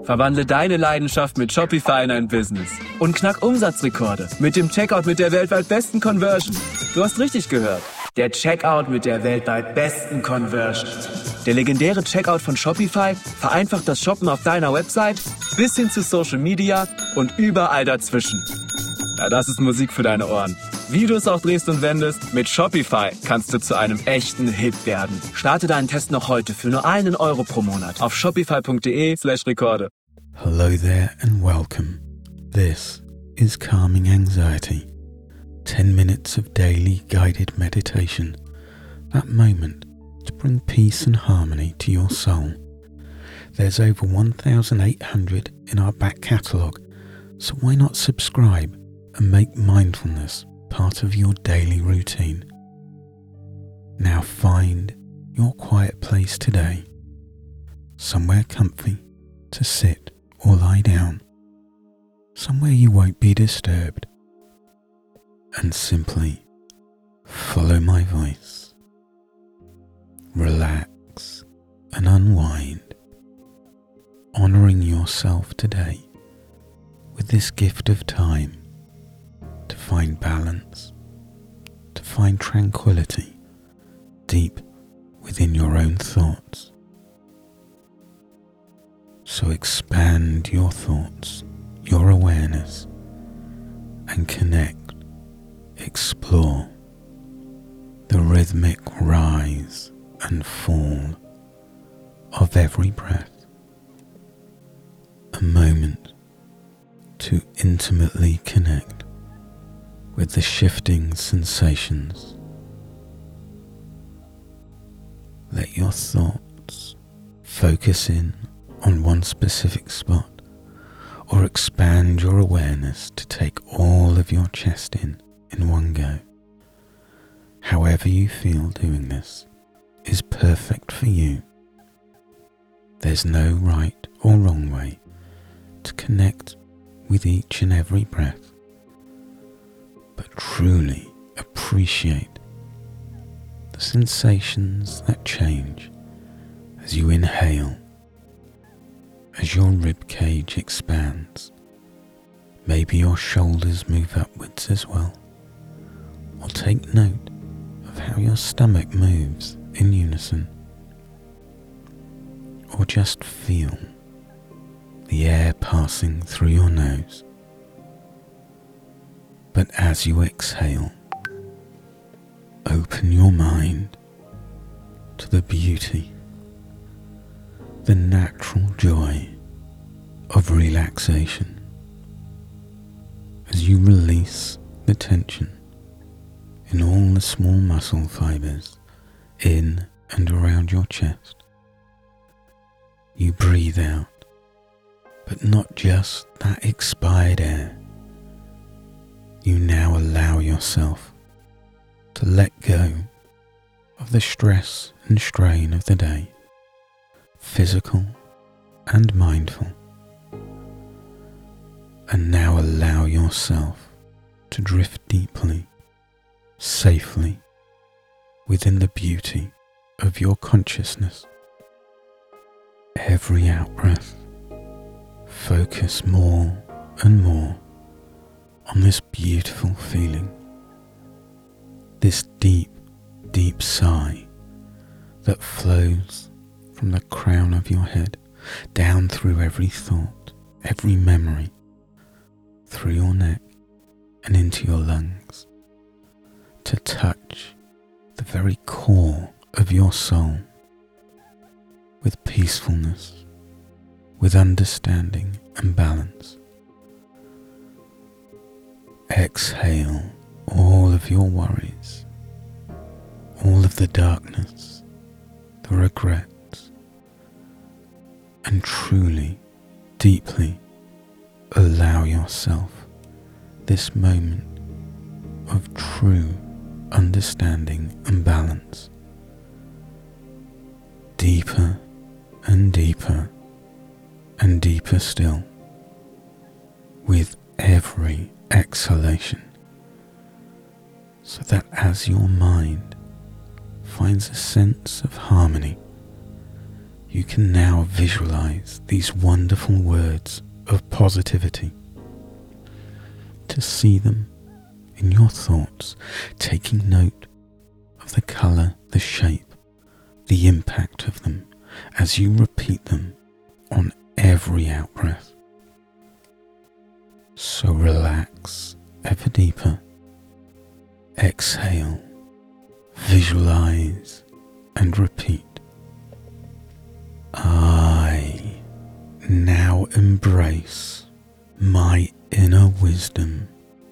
Verwandle deine Leidenschaft mit Shopify in ein Business. Und knack Umsatzrekorde mit dem Checkout mit der weltweit besten Conversion. Du hast richtig gehört. Der Checkout mit der weltweit besten Conversion. Der legendäre Checkout von Shopify vereinfacht das Shoppen auf deiner Website bis hin zu Social Media und überall dazwischen. Ja, das ist Musik für deine Ohren. Wie du es auch drehst und wendest, mit Shopify kannst du zu einem echten Hit werden. Starte deinen Test noch heute für nur €1 pro Monat auf shopify.de/Rekorde. Hello there and welcome. This is Calming Anxiety. 10 minutes of daily guided meditation. That moment to bring peace and harmony to your soul. There's over 1,800 in our back catalogue, so why not subscribe and make mindfulness part of your daily routine? Now find your quiet place today, somewhere comfy to sit or lie down, somewhere you won't be disturbed, and simply follow my voice. Relax and unwind, honouring yourself today with this gift of time to find balance, to find tranquility deep within your own thoughts. So expand your thoughts, your awareness, and connect, explore the rhythmic rise and fall of every breath. A moment to intimately connect with the shifting sensations. Let your thoughts focus in on one specific spot, or expand your awareness to take all of your chest in one go. However you feel doing this is perfect for you. There's no right or wrong way to connect with each and every breath, but truly appreciate the sensations that change as you inhale, as your ribcage expands. Maybe your shoulders move upwards as well, or take note of how your stomach moves in unison, or just feel the air passing through your nose. But as you exhale, open your mind to the beauty, the natural joy of relaxation as you release the tension in all the small muscle fibers in and around your chest. You breathe out, but not just that expired air. You now allow yourself to let go of the stress and strain of the day, physical and mindful, and now allow yourself to drift deeply, safely, within the beauty of your consciousness. Every out-breath, focus more and more on this beautiful feeling, this deep, deep sigh that flows from the crown of your head down through every thought, every memory, through your neck and into your lungs, to touch the very core of your soul with peacefulness, with understanding and balance. Exhale all of your worries, all of the darkness, the regrets, and truly, deeply allow yourself this moment of true understanding and balance. Deeper and deeper and deeper still, with every exhalation, so that as your mind finds a sense of harmony, you can now visualize these wonderful words of positivity, to see them in your thoughts, taking note of the colour, the shape, the impact of them as you repeat them on every out-breath. So relax ever deeper, exhale, visualize and repeat. I now embrace my inner wisdom.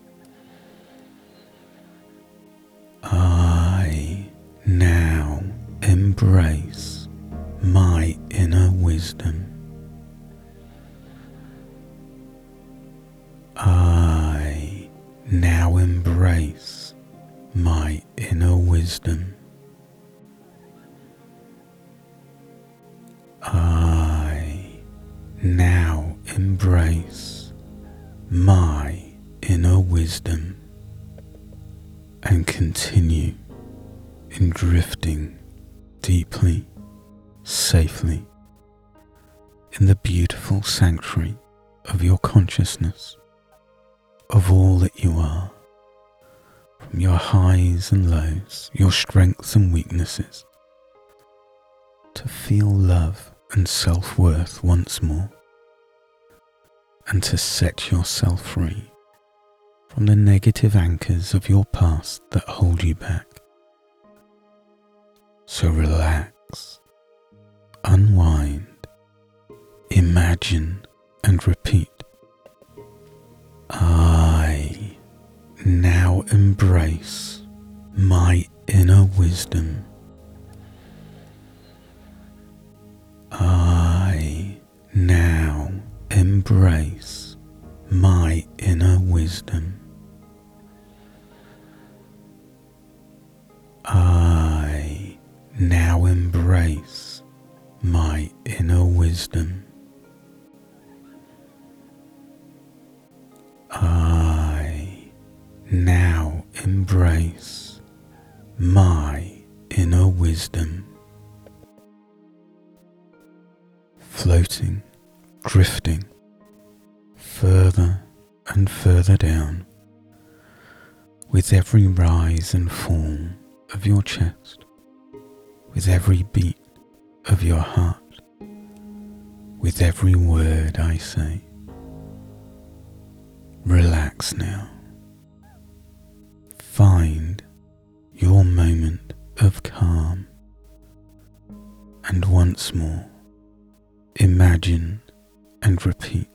I now embrace my inner wisdom. I now embrace my inner wisdom. I now embrace my inner wisdom and continue in drifting deeply, safely in the beautiful sanctuary of your consciousness, of all that you are, from your highs and lows, your strengths and weaknesses, to feel love and self-worth once more, and to set yourself free from the negative anchors of your past that hold you back. So relax, unwind, imagine and repeat. I now embrace my inner wisdom. I now embrace my inner wisdom. I now embrace my inner wisdom. I now embrace my inner wisdom. Floating, drifting, further and further down, with every rise and fall of your chest, with every beat of your heart, with every word I say. Relax now. Find your moment of calm, and once more imagine and repeat.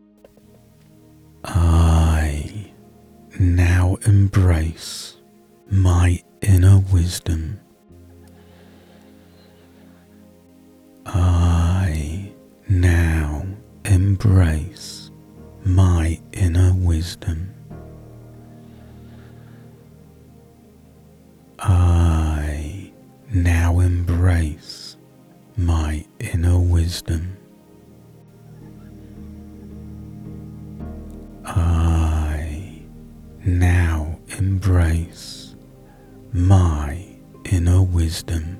I now embrace my inner wisdom. I now embrace my inner wisdom. I now embrace my inner wisdom. I now embrace my inner wisdom.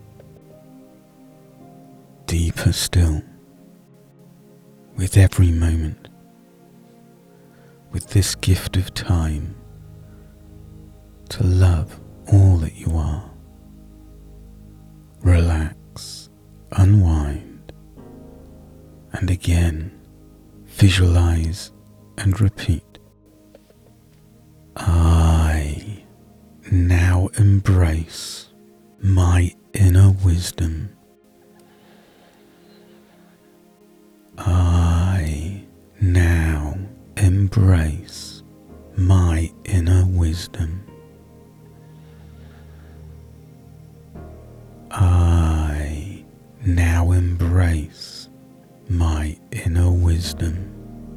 Deeper still, with every moment, with this gift of time to love all that you are. Relax, unwind, and again visualize and repeat. I now embrace my inner wisdom. I now embrace my inner wisdom. I now embrace my inner wisdom.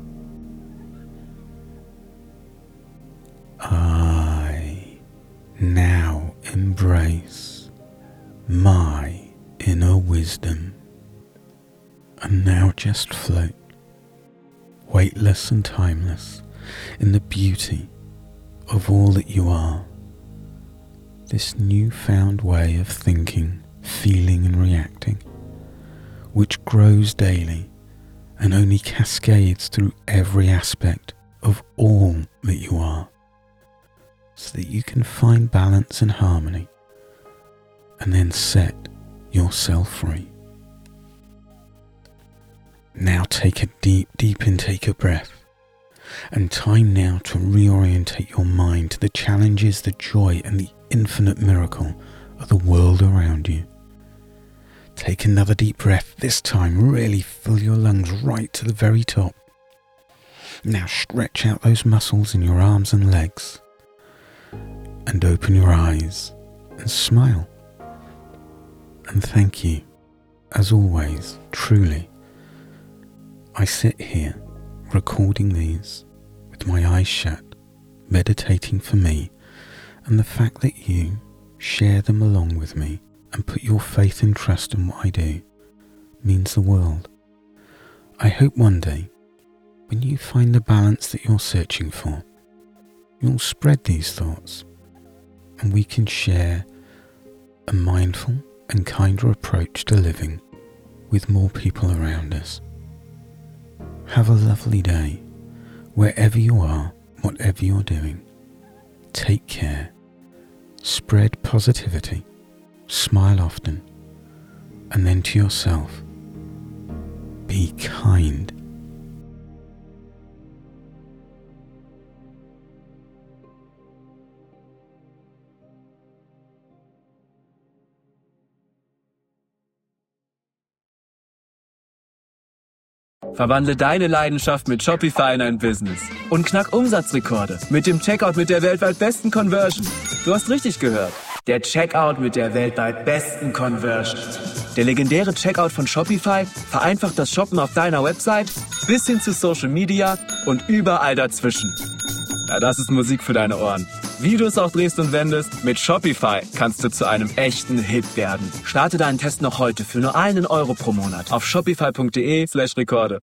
I now embrace my inner wisdom. And now just float, weightless and timeless, in the beauty of all that you are. This newfound way of thinking, feeling and reacting which grows daily and only cascades through every aspect of all that you are, so that you can find balance and harmony and then set yourself free. Now take a deep intake of breath, and time now to reorientate your mind to the challenges, the joy and the infinite miracle of the world around you. Take another deep breath, this time really fill your lungs right to the very top. Now stretch out those muscles in your arms and legs, and open your eyes and smile. And thank you, as always, truly. I sit here recording these with my eyes shut, meditating for me, and the fact that you share them along with me and put your faith and trust in what I do means the world. I hope one day, when you find the balance that you're searching for, you'll spread these thoughts and we can share a mindful and kinder approach to living with more people around us. Have a lovely day, wherever you are, whatever you're doing. Take care, spread positivity, smile often, and then to yourself, be kind. Verwandle deine Leidenschaft mit Shopify in ein Business und knack Umsatzrekorde mit dem Checkout mit der weltweit besten Conversion. Du hast richtig gehört. Der Checkout mit der weltweit besten Conversion. Der legendäre Checkout von Shopify vereinfacht das Shoppen auf deiner Website bis hin zu Social Media und überall dazwischen. Ja, das ist Musik für deine Ohren. Wie du es auch drehst und wendest, mit Shopify kannst du zu einem echten Hit werden. Starte deinen Test noch heute für nur €1 pro Monat auf shopify.de/Rekorde.